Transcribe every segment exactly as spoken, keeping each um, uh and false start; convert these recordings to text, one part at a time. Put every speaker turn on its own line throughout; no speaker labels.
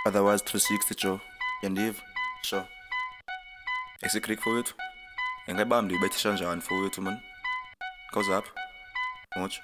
Otherwise three sixty Joe. Yandiva. Sure. Esikrik fowethu. Engayibambi uyibethisha njani fowethu man? Goes up. Watch.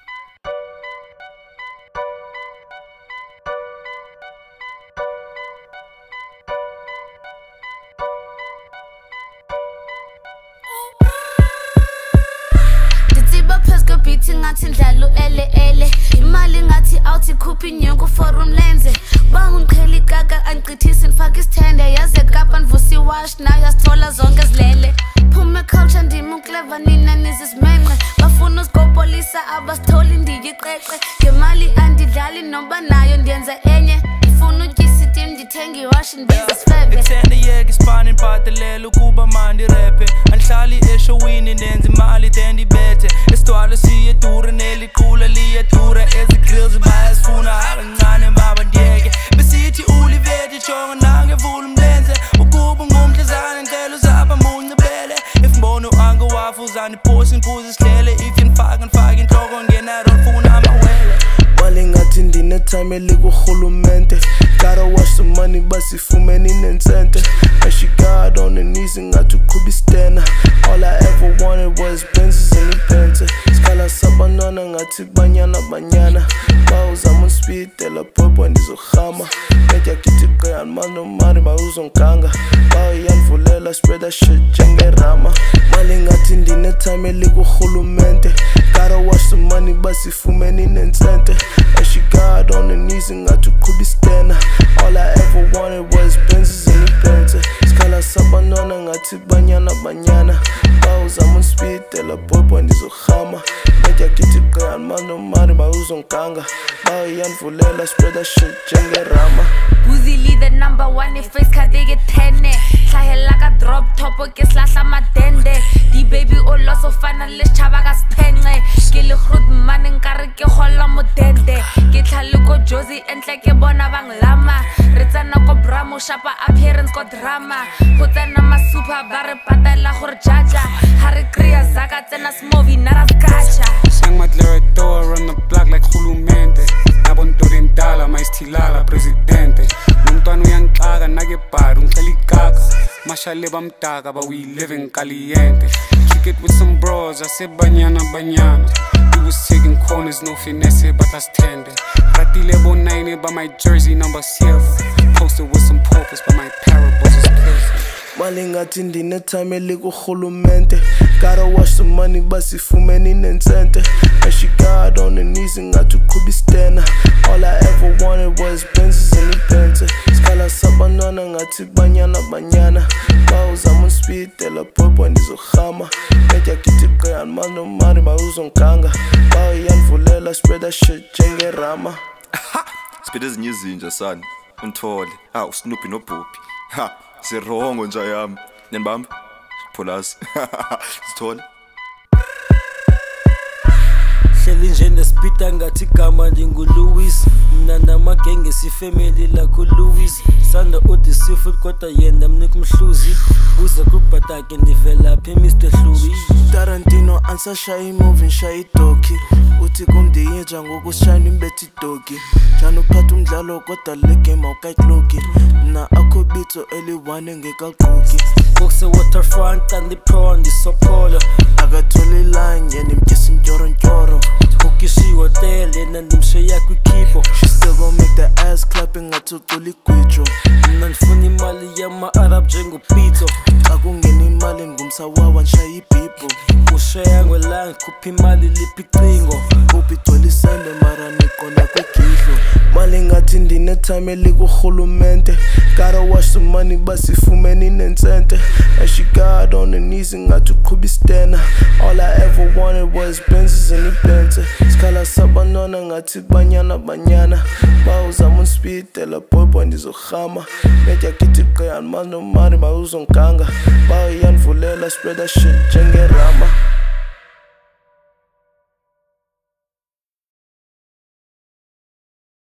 Beating ngathi ndlalo ele ele imali ngathi awuthi khuphi inyongo forum lenze bangiqheli gaga angichithisa ngifaka isithende yaze kapa nvusi wash nayo yasithola zonke zilele phuma culture ndima uclever nina nizizimenqe bafuna usigopolisa abasitholi ndiyiqeqe ngemali andidlali noma nayo ndiyenza enye ngifuna ukuyisa itim ndithenga iwash ndibiza sifebe
ithende yeke isipani mpatelela ukuba mandi repe andihlali eshowini ndenza imali then ndibethe esitwalo siyedure neliqula liyedure ezigrills bayasifuna akancane baba ndiyeke besithi uliveti jonga nangevula umlenze ukuba ngumdlezane ngicela uzapha muncebele if mbono angawafuzana iposi ngiphuza isihlele if ngifaka ngifaka inhloko ngenaro ngifuna amawele
mali ngathi ndinetime elikurhulumente gotta wash some money basifumene nensente and she got on her knees ngathi uqhuba istena all I ever wanted was Benzes and ipente skala sabanana ngathi banyana banyana bawuzama uspitela popo ndizohama meja kithi qyan mano mari bawuzonganga bayanvulela spread that shit njengerama mali ngathi ndinetime elikurhulumente gotta wash some money basifumene nensente and she got on her knees ngathi uqhuba istena all I ever wanted was Benzes and ipente skala sabanana ngathi banyana banyana bawuzama uspitela popo ndizohama meja kithi qyan mano mari bawuzonganga bayanvulela spread that shit njengerama
Buzili the number one if face kadege tene hlahela ka drop top ke slahla madende di baby o loso fana le chaba ka sphenxe ke le grot man nkare ke golla modende ke tlhaluko jozi entle ke bona banglama re tsana ko bramo shapa appearance ko drama go tsena ma super bare patela gore jaja ha re kriya zaka tsena smovi nara skacha
sang madlere door on the block like khulumente nabonto dentala maistilala presidente nomntwana uyangixaka nake bar ungicela igaka mashale bamdaka ba we living caliente kick it with some bros asebanyana banyana we was taking corners no finesse but that's tender ratile bo nine by my jersey number seven posted with some purpose but my parables is perfect
mali ngathi ndinetime elikurhulumente gotta wash some money basifumene nensente and she got on her knees ngathi uqhuba istena all I ever wanted was Benzes and ipente skala sabanana ngathi banyana banyana bawuzama uspitela popo ndizohama meja kithi qyan mano mari bawuzonganga bayanvulela spread that shit njengerama
Speed ezinye izinja son. Unthole. Ah uSnoopy noBobby. Ha. Sirongo nje yami. Nenibamba? Pholas. Sithole.
Hleli nje nespeeda ngathi igama ndinguLouis mina namagenge sifamily la kuLouis sanda uthi seafood kodwa yenda mnika umhluzi buza kubhatake ndivela phi Mister Hlubi
Tarantino answer shy moving shy doki uthi kumdiyenja ngokushine imbethi doki jana uphatha umdlalo kodwa le game awukayikloki na akho bitso eliwane ngekaqhuki
Boxe waterfront and the pro and the sopolo
akathole line yena imkisi njoro njoro
ukishiwa tele nandimsheya kwikipo
she still gon' make the ass clapping ngathi ucula igwijo
mina ndifuna imali yama-arab njengopito
akungena imali ngumsawawa nshaya ibhibho
usheya ngwelanga khupha imali liphi icingo
ubigcwele isende mara niqona kwigidlo mali ngathi ndinetime elikurhulumente gotta wash some money basifumene nensente and she got on her knees ngathi uqhuba istena all I ever wanted was Benzes and ipente skala sabanana ngathi banyana banyana bawuzama uspitela popo ndizohama meja kithi qyan mano mari bawuzonganga bayanvulela spread that shit njengerama